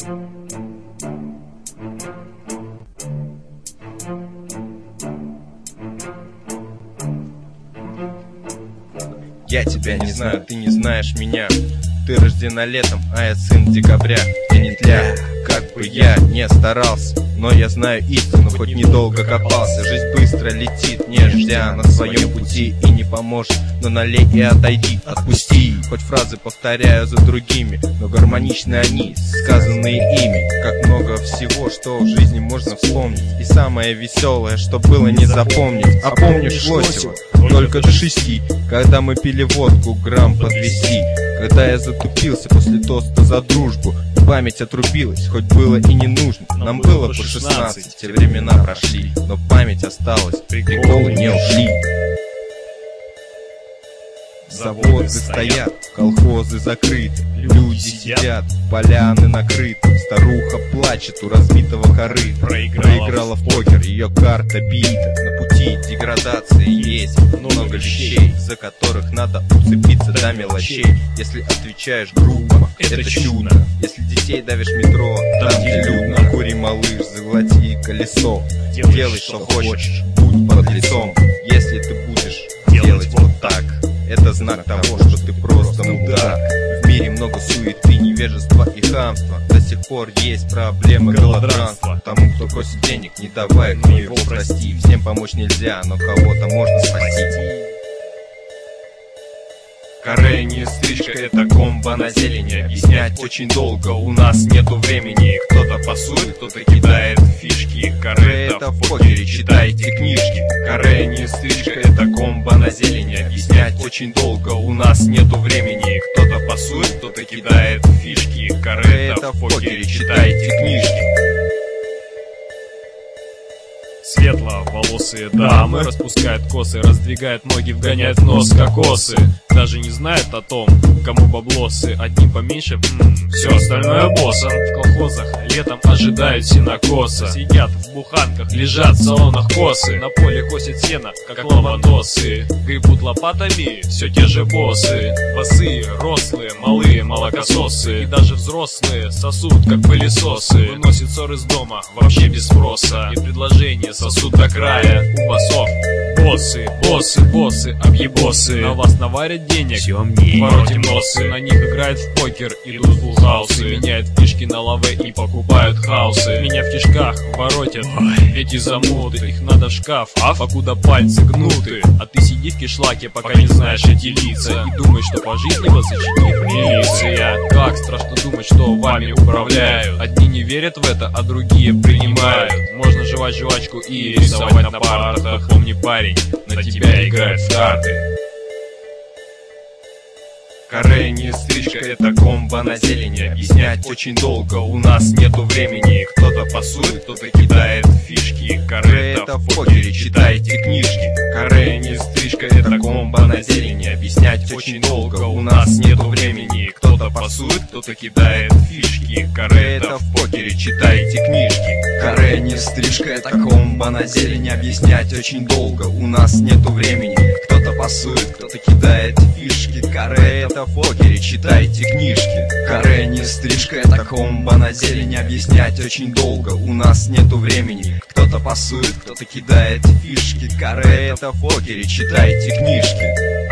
Я тебя не знаю, ты не знаешь меня. Ты рождена летом, а я сын декабря. Я не тля, как бы я не старался, но я знаю истину, хоть недолго копался. Жизнь быстро летит, не ждя на своем пути, и не поможет, но налей и отойди, отпусти. Хоть фразы повторяю за другими, но гармоничны они, сказанные ими. Как много всего, что в жизни можно вспомнить, и самое веселое, что было не запомнить. А помнишь Лосева? Только до 6, когда мы пили водку, грамм по 200. Когда я затупился после тоста за дружбу, память отрубилась, хоть было и не нужно. Нам было по 16, те времена прошли, но память осталась, приколы не ушли. Заводы стоят, колхозы закрыты, люди сидят, поляны накрыты. Старуха плачет у разбитого корыта, проиграла в покер, ее карта бита. На пути деградации есть много вещей, за которых надо уцепиться до мелочей. Если отвечаешь грубо, это чудо. Если детей давишь в метро, там где людно. Кури, малыш, золоти колесо, делай что хочешь, будь под лицом. Если ты будешь делать вот так, это знак того, что ты просто мудак. В мире много суеты, невежества и хамства. До сих пор есть проблемы голодранства. Тому, кто просит денег, не давай, но его прости. Всем помочь нельзя, но кого-то можно спасти. Каре не стрижка, это комбо на зелени. Объяснять очень долго, у нас нету времени. Кто-то пасует, кто-то кидает фишки. Каре это в покере, читайте книжки. Каре не стрижка, это комбо на зелени. Объяснять очень долго, у нас нету времени. Кто-то пасует, кто-то кидает фишки. Каре это в покере, читайте книжки. Светловолосые дамы распускают косы, раздвигают ноги, вгоняют в нос кокосы. Даже не знают о том, кому баблосы. Одним поменьше, все остальное боссом. В колхозах летом ожидают сенокоса. Сидят в буханках, лежат в салонах косы. На поле косят сено, как ломоносы. Гребут лопатами все те же боссы. Босые, рослые, малые, молокососы. И даже взрослые сосут, как пылесосы. Выносят ссор из дома, вообще без спроса. И предложения сосут до края у боссов. Боссы, боссы, боссы, объебосы. На вас наварят денег, воротим носы. На них играют в покер, идут в фулхаусы. Меняют фишки на лаве и покупают хаусы. Меня в кишках воротят эти замуты. Их надо в шкаф, покуда пальцы гнуты. А ты сиди в кишлаке, пока не знаешь эти лица. И думаешь, что по жизни вас сочинит милиция. Как страшно думать, что вами управляют. Одни не верят в это, а другие принимают. Можно жевать жвачку и рисовать на партах. Помни, парень, на тебя играют в карты. Каре не стрижка, это комбо на зелени. Объяснять очень долго, у нас нету времени. Кто-то пасует, кто-то кидает фишки. Каре это в покере, читайте книжки. Каре не стрижка, это комбо на зелени. Объяснять очень долго, у нас нету времени. Кто-то пасует, кто-то кидает фишки. Каре это в покере, читайте книжки. Каре не стрижка, это комбо на зелени. Объяснять очень долго, у нас нету времени. Кто-то пасует, кто-то кидает фишки. Каре это в покере, читайте книжки. Каре не стрижка, это комбо на зелени. Объяснять очень долго, у нас нету времени. Кто-то пасует, кто-то кидает фишки. Каре это в покере, читайте книжки.